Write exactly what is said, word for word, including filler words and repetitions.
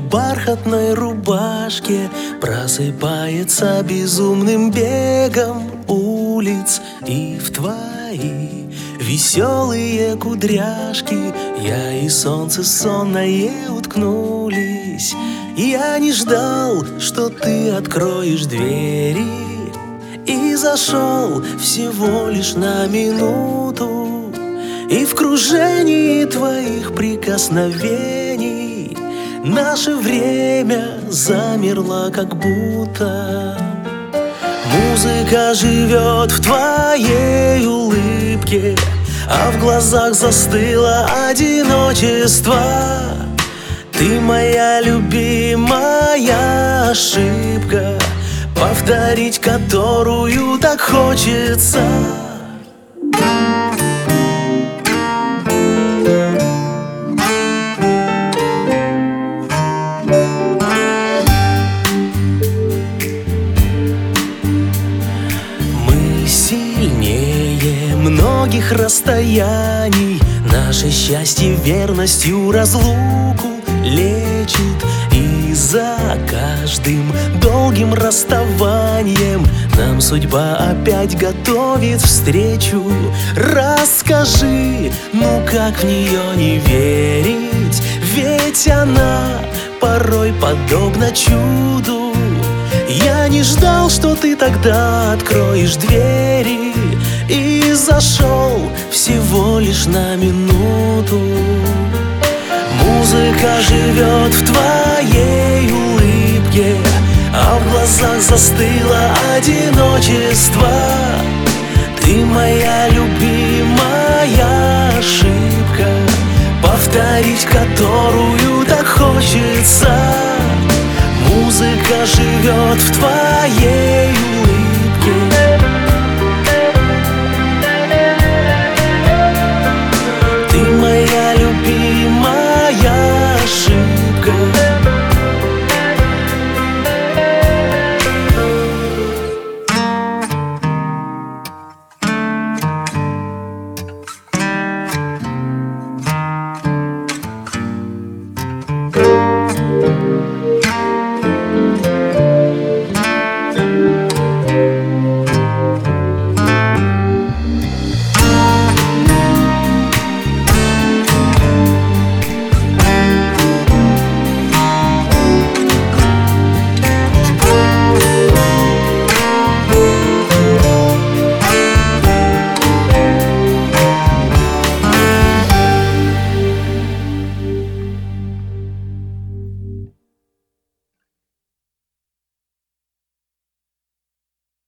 бархатной рубашке просыпается безумным бегом улиц. И в твои веселые кудряшки я и солнце сонное уткнулись. Я не ждал, что ты откроешь двери, и зашел всего лишь на минуту. И в кружении твоих прикосновений наше время замерло как будто. Музыка живет в твоей улыбке, а в глазах застыло одиночество. Ты моя любимая ошибка, повторить которую так хочется. Мы сильнее многих расстояний, наше счастье верностью разлуку лечит. И за каждым долгим расставанием нам судьба опять готовит встречу. Расскажи, ну как в нее не верить? Ведь она порой подобна чуду. Я не ждал, что ты тогда откроешь двери, и зашел всего лишь на минуту. Музыка живет в твоей улыбке, а в глазах застыло одиночество. Ты моя любимая ошибка, повторить которую так хочется. Музыка живет в твоей улыбке,